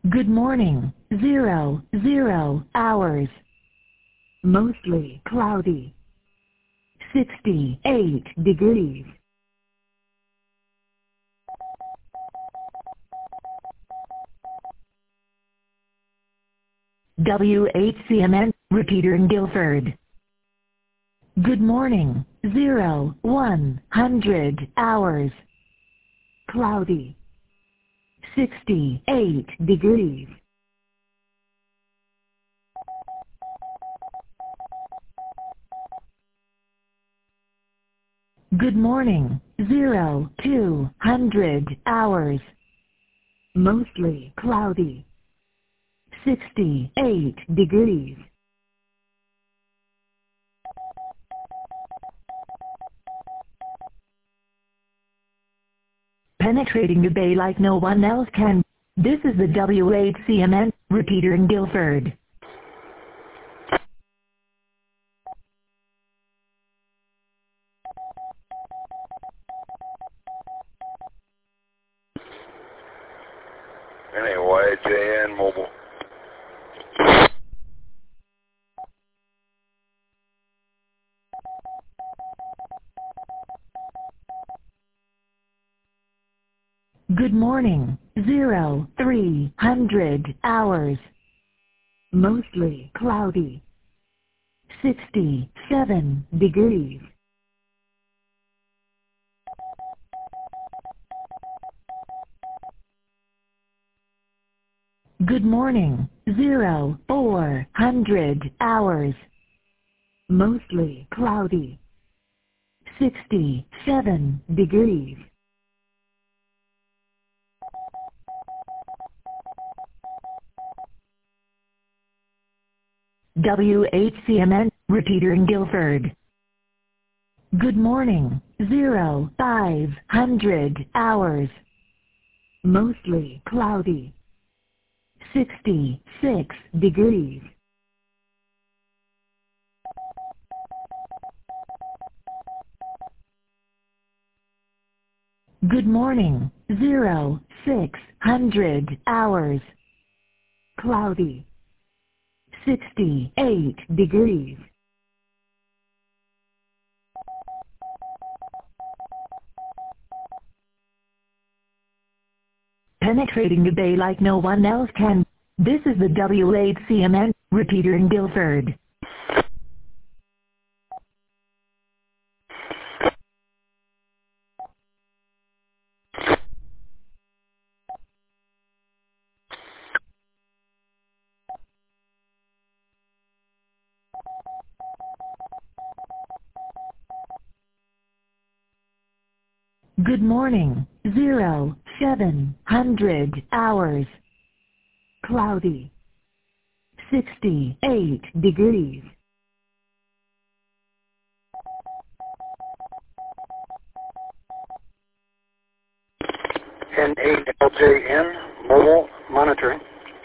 Good morning, 00 hours. Mostly cloudy. 68 degrees. WHCMN, repeater in Guilford. Good morning, 100 hours. Cloudy. 68 degrees. Good morning, 200 hours. Mostly cloudy. 68 degrees. Penetrating the bay like no one else can. This is the WHCMN, repeater in Guilford. Anyway, JN Mobile. Good morning, 300 hours. Mostly cloudy. 67 degrees. Good morning, 400 hours. Mostly cloudy. 67 degrees. WHCMN, repeater in Guilford. Good morning, 500 hours. Mostly cloudy. 66 degrees. Good morning, 600 hours. Cloudy. 68 degrees. Penetrating the bay like no one else can. This is the WHCMN, repeater in Guilford. Good morning, 700 hours. Cloudy. 68 degrees. N8LJN, mobile monitoring.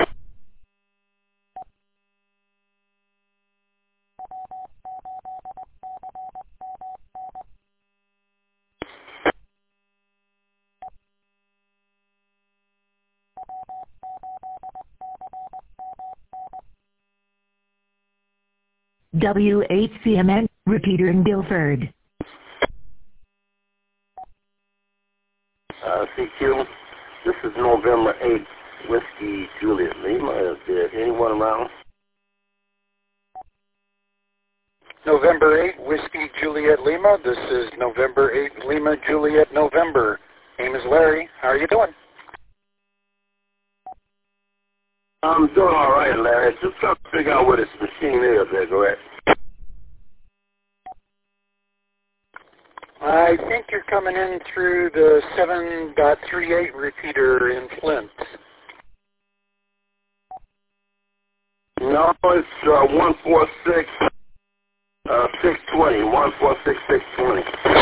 WHCMN, repeater in Guilford. CQ, this is November 8th, Whiskey Juliet Lima. Is there anyone around? November 8, Whiskey Juliet Lima. This is November 8, Lima Juliet November. Name is Larry. How are you doing? I'm doing all right, Larry. Just trying to figure out where this machine is there, correct? I think you're coming in through the 7.38 repeater in Flint. No, it's 146 620. 146 620.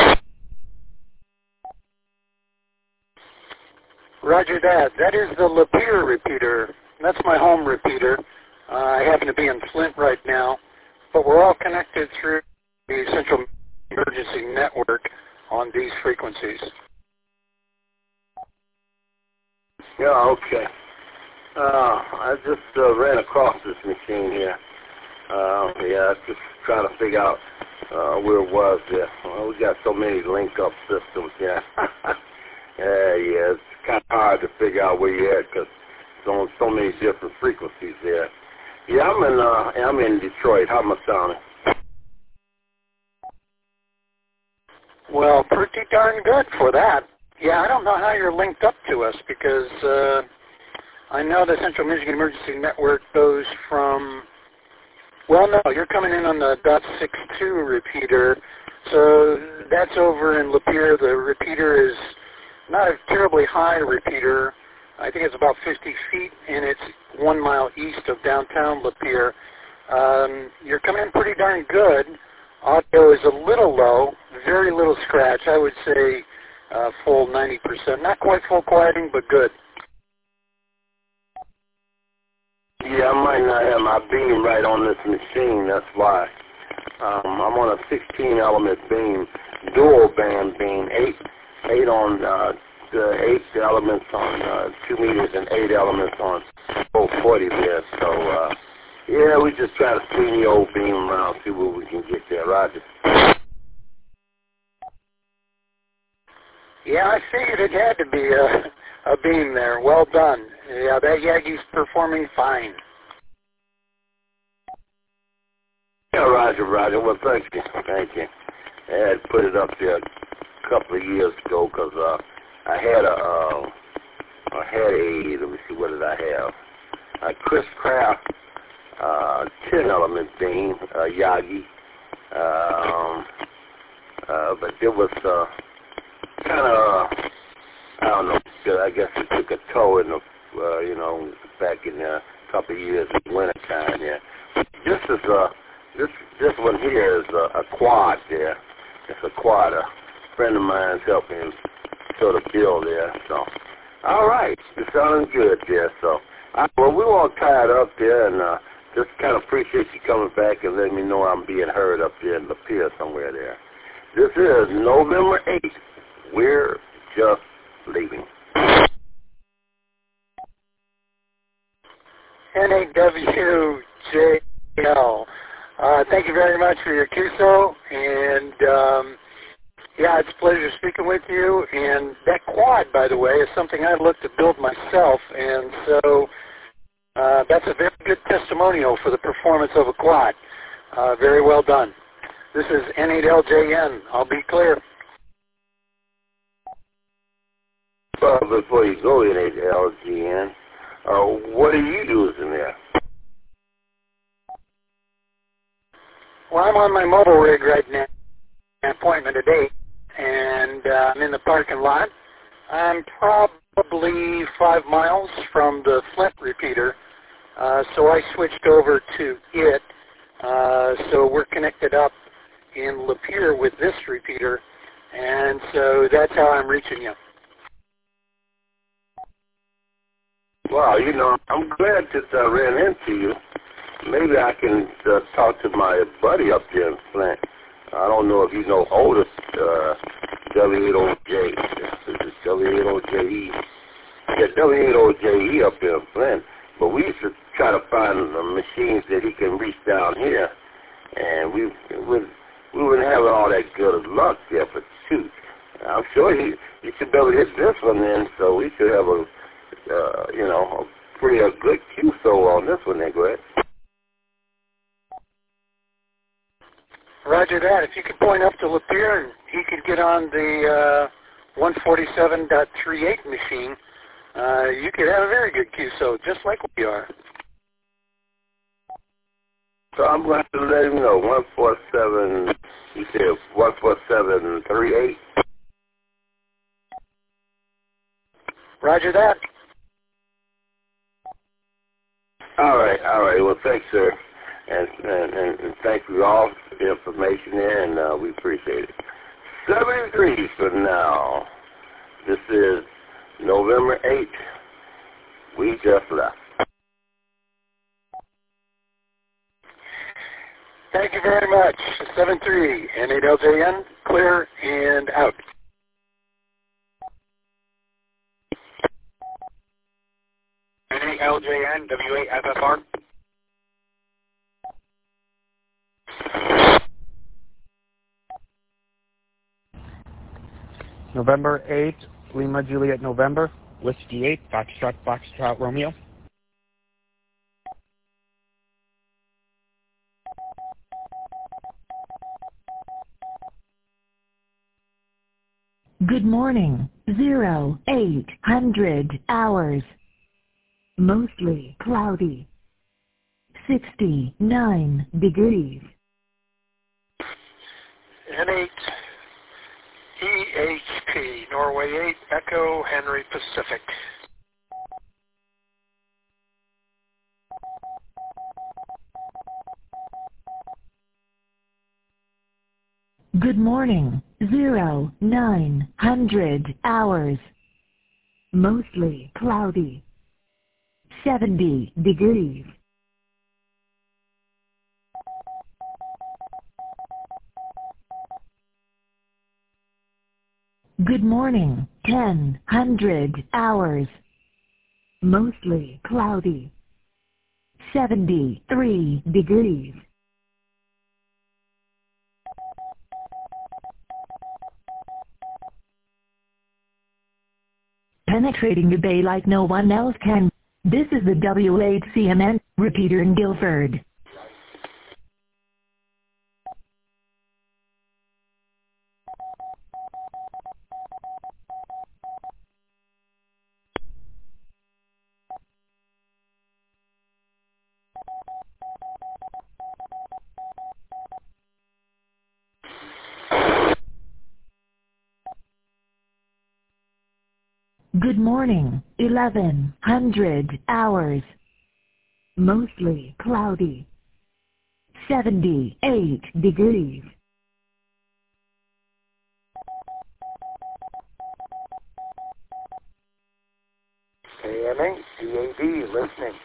Roger that. That is the Lapeer repeater. That's my home repeater. I happen to be in Flint right now, but we're all connected through the Central Emergency Network on these frequencies. Yeah, okay. I just ran across this machine here. Just trying to figure out where it was there. Well, we got so many link-up systems here. It's kind of hard to figure out where you're at because it's on so many different frequencies there. Yeah, I'm in Detroit. How am I sounding? Well, pretty darn good for that. Yeah, I don't know how you're linked up to us because I know the Central Michigan Emergency Network goes from, well, no, you're coming in on the .62 repeater, so that's over in Lapeer. The repeater is not a terribly high repeater. I think it's about 50 feet, and it's 1 mile east of downtown Lapeer. You're coming in pretty darn good. Audio is a little low, very little scratch. I would say full 90%. Not quite full quieting, but good. Yeah, I might not have my beam right on this machine. That's why. I'm on a 16-element beam, dual band beam, eight on the 8 elements on 2 meters and 8 elements on 440 there. So, yeah, we just try to swing the old beam around, see where we can get there. Roger. Yeah, I figured it had to be a beam there. Well done. Yeah, that Yagi's performing fine. Yeah, Roger. Well, thank you. I had put it up there a couple of years ago because I had a, let me see, what did I have? A Chris Craft 10-element beam, Yagi. But it was kind of, I don't know, I guess it took a toll in the, back in a couple of years in the winter time there. This one here is a quad there. It's a quad. A friend of mine's helping him sort of build there. So, all right, it's sounding good there. So, well, we all tied up there, and just kind of appreciate you coming back and letting me know I'm being heard up there in the pier somewhere there. This is November 8th. We're just leaving. NAWJL. Thank you very much for your QSO, and yeah, it's a pleasure speaking with you. And that quad, by the way, is something I looked to build myself, and so that's a very good testimonial for the performance of a quad. Very well done. This is N8LJN. I'll be clear. Well, before you go, N8LJN, what are you using there? Well, I'm on my mobile rig right now, an appointment at 8, and I'm in the parking lot. I'm probably 5 miles from the Flint repeater, so I switched over to it. So we're connected up in Lapeer with this repeater, and so that's how I'm reaching you. Wow, I'm glad that I ran into you. Maybe I can talk to my buddy up there in Flint. I don't know if you know Otis, W8OJ. It's W8OJE. Yeah, W8OJE up there in Flint. But we used to try to find the machines that he can reach down here. And we wouldn't have all that good of luck there, but shoot. I'm sure he should be able to hit this one then, so we should have a pretty good QSO on this one there, Greg. Roger that. If you could point up to Lapeer and he could get on the 147.38 machine, you could have a very good QSO, just like we are. So I'm going to have to let him know, 147, you said 147.38? Roger that. All right. Well, thanks, sir. And thank you all for the information there, and we appreciate it. 73 for now. This is November 8th. We just left. Thank you very much. 7-3, N8LJN, clear and out. N8 LJN W8FFR. November 8, Lima Juliet November, Whiskey 8, Foxtrot Romeo. Good morning, 0800 hours. Mostly cloudy. 69 degrees. N8 EHP, Norway 8, Echo Henry Pacific. Good morning, 0900 hours. Mostly cloudy. 70 degrees. Good morning, 1000 hours. Mostly cloudy. 73 degrees. Penetrating the bay like no one else can. This is the W8CMN repeater in Guilford. Good morning, 1100 hours. Mostly cloudy. 78 degrees. KMA, DAD, listening.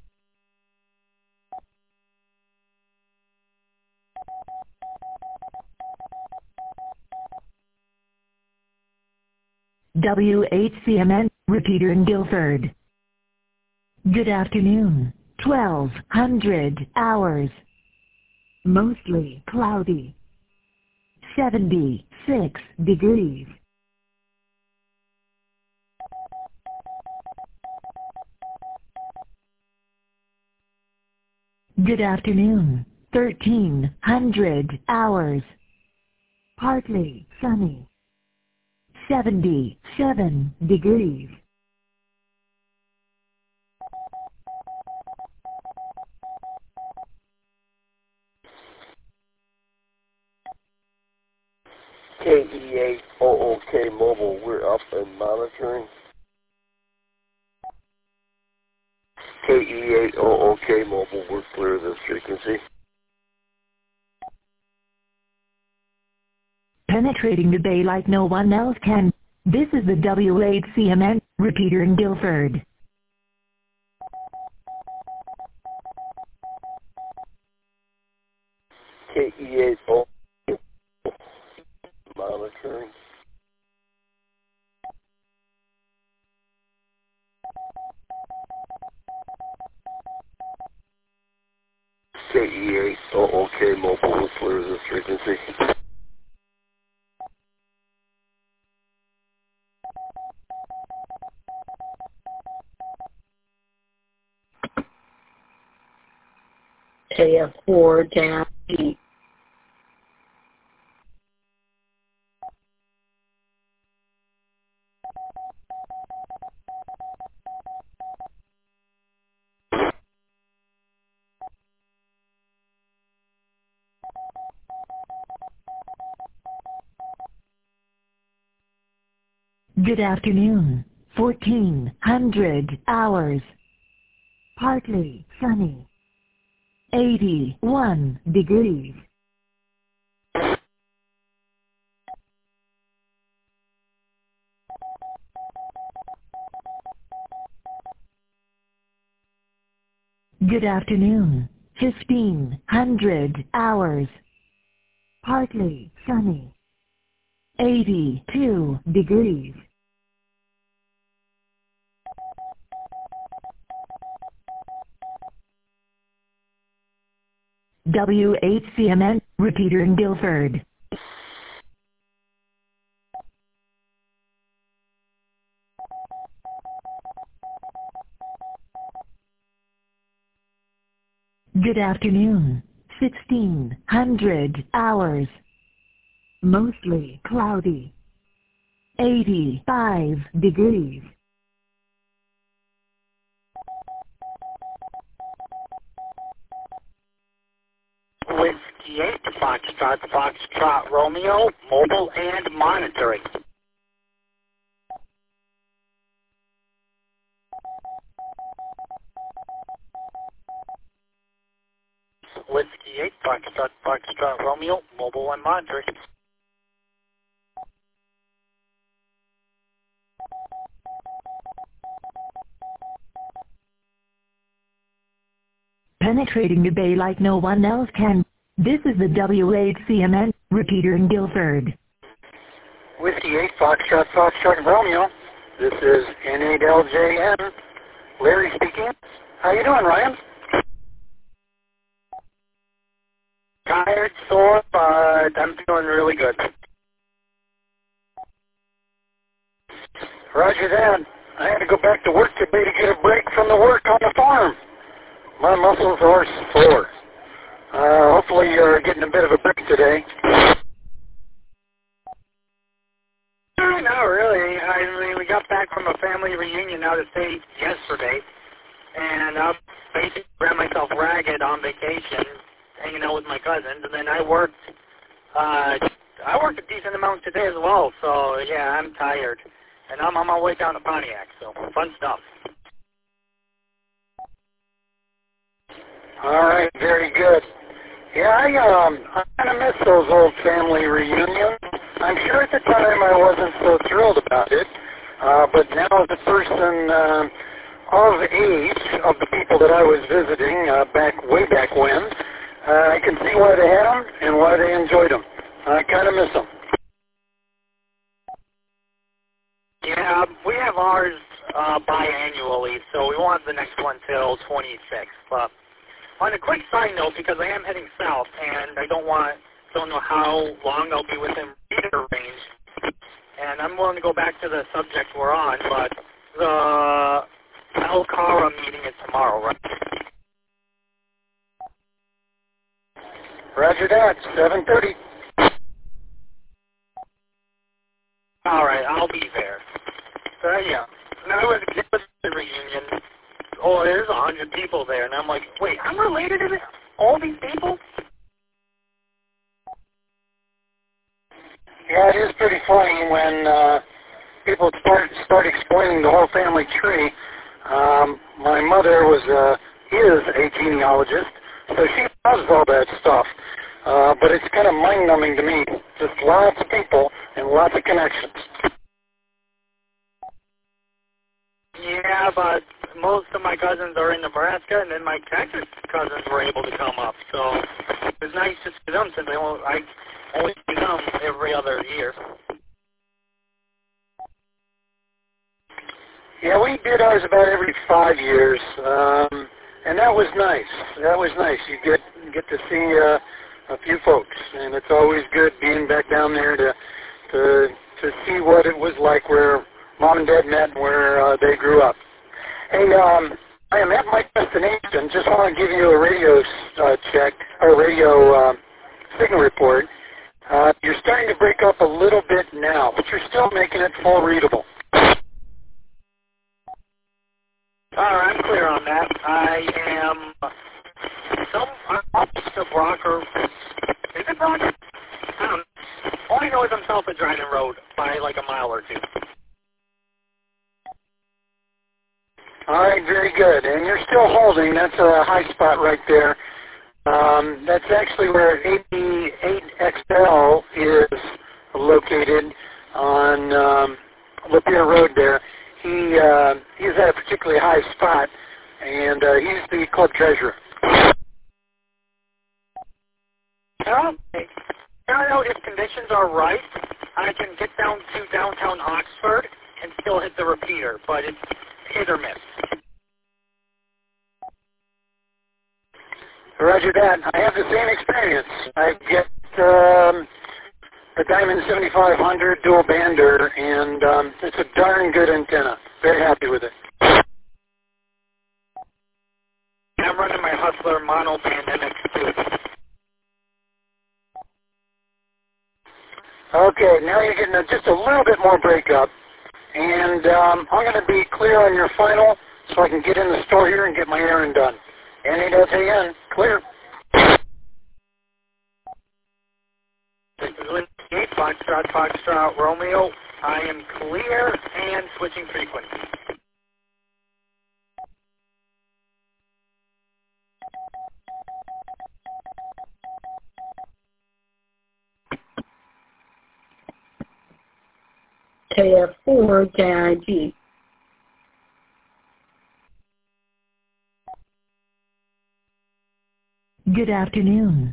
W8CMN repeater in Guilford. Good afternoon, 1200 hours. Mostly cloudy. 76 degrees. Good afternoon, 1300 hours. Partly sunny. 77 degrees. KE8OOK Mobile, we're up and monitoring. KE8OOK Mobile, we're clear of this frequency. Penetrating the bay like no one else can. This is the W8CMN repeater in Guilford. KE8OOK monitoring. KE8OOK Mobile, we're clear of this frequency. KF4-E. Good afternoon, 1400 hours. Partly sunny. 81 degrees. Good afternoon, 1500 hours. Partly sunny. 82 degrees. WHCMN, repeater in Guilford. Good afternoon. 1600 hours. Mostly cloudy. 85 degrees. Whiskey 8 Foxtrot Romeo, mobile and monitoring. Whiskey 8 Foxtrot Romeo, mobile and monitoring. Penetrating the bay like no one else can. This is the WHCMN, repeater in Guilford. Whiskey 8 Foxtrot Romeo. This is N8LJN. Larry speaking. How you doing, Ryan? Tired, sore, but I'm feeling really good. Roger that. I had to go back to work today to get a break from the work on the farm. My muscles are sore. Hopefully you're getting a bit of a break today. Not really. I mean, we got back from a family reunion out of state yesterday, and I basically ran myself ragged on vacation, hanging out with my cousins, and then I worked a decent amount today as well, so yeah, I'm tired. And I'm on my way down to Pontiac, so fun stuff. All right, very good. Yeah, I kind of miss those old family reunions. I'm sure at the time I wasn't so thrilled about it, but now as a person of age of the people that I was visiting way back when, I can see why they had them and why they enjoyed them. I kind of miss them. Yeah, we have ours biannually, so we want the next one till 26. But on a quick side note, because I am heading south and I don't know how long I'll be within reader range, and I'm willing to go back to the subject we're on, but the Alcara meeting is tomorrow, right? Roger that, 7:30. All right, I'll be there. So yeah, now it was the reunion. Oh, there's 100 people there, and I'm like, wait, I'm related to all these people? Yeah, it is pretty funny when people start explaining the whole family tree. My mother is a genealogist, so she knows all that stuff. But it's kind of mind-numbing to me. Just lots of people and lots of connections. Yeah, but most of my cousins are in Nebraska, and then my Texas cousins were able to come up. So it was nice to see them since I only see them every other year. Yeah, we did ours about every 5 years, and that was nice. That was nice. You get to see a few folks, and it's always good being back down there to see what it was like where Mom and Dad met and where they grew up. Hey, I am at my destination. Just want to give you a radio radio signal report. You're starting to break up a little bit now, but you're still making it full readable. All right, I'm clear on that. I am I'm off to Brocker. Is it Brocker? I don't know. All I know is I'm south of Dryden Road by like a mile or two. All right, very good. And you're still holding. That's a high spot right there. That's actually where AB8XL is located on Lapeer Road there. He's at a particularly high spot, and he's the club treasurer. Okay. I know if conditions are right, I can get down to downtown Oxford and still hit the repeater, but it's hit or miss. Roger that. I have the same experience. I get a Diamond 7500 dual bander, and it's a darn good antenna. Very happy with it. I'm running my Hustler mono band MX2. Okay, now you're getting just a little bit more breakup, and I'm going to be clear on your final so I can get in the store here and get my errand done. NAWN, clear. This is Lindsay 8, Foxtrot, Romeo. I am clear and switching frequency. KF4 JIG. Good afternoon.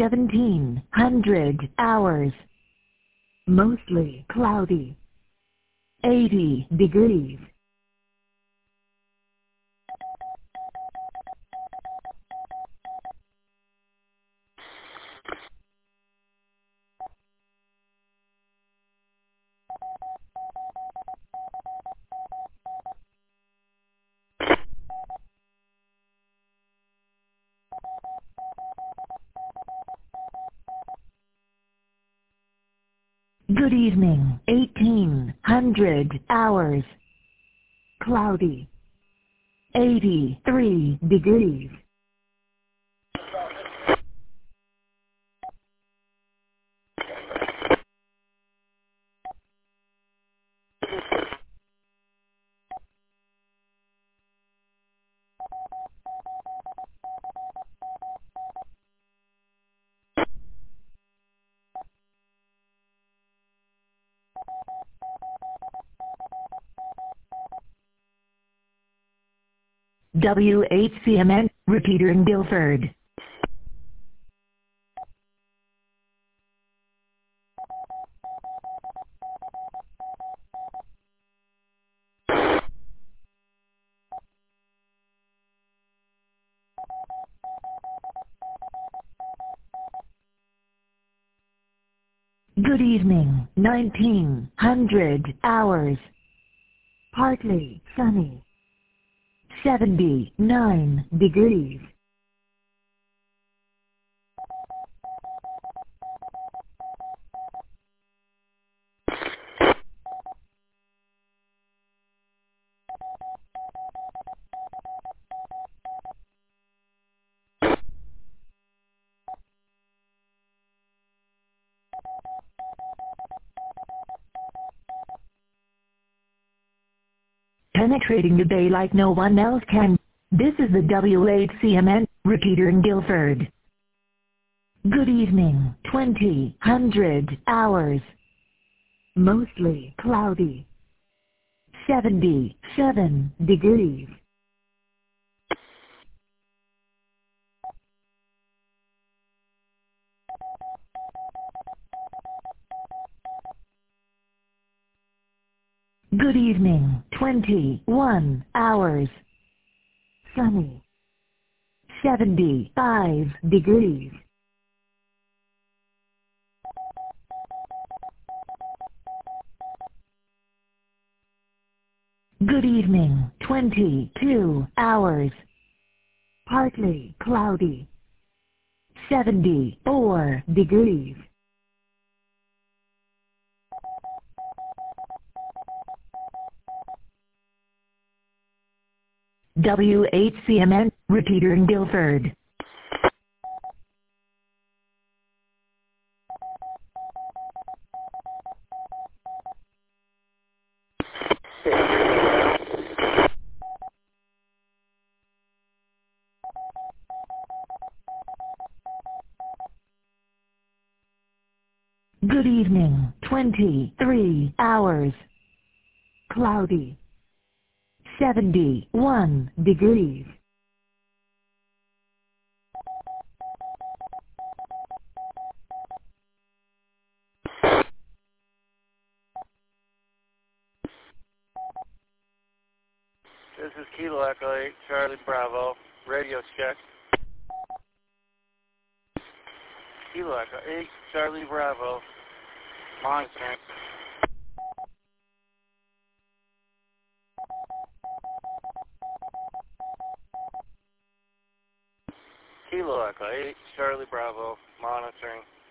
1700 hours. Mostly cloudy. 80 degrees. Good evening. 1800 hours. Cloudy. 83 degrees. WHCMN, repeater in Guilford. Good evening. 1900 hours. Partly sunny. 79 degrees. Penetrating the bay like no one else can. This is the WHCMN, repeater in Guilford. Good evening. 2000 hours. Mostly cloudy. 77 degrees. Good evening. 21 hours. Sunny. 75 degrees. Good evening. 22 hours. Partly cloudy. 74 degrees. WHCMN, repeater in Guilford. Good evening. 23 hours. Cloudy. 71 degrees. This is Kilo Echo 8, Charlie Bravo, radio check. Kilo Echo 8, Charlie Bravo, monitoring. Kilo Echo 8, Charlie Bravo, monitoring.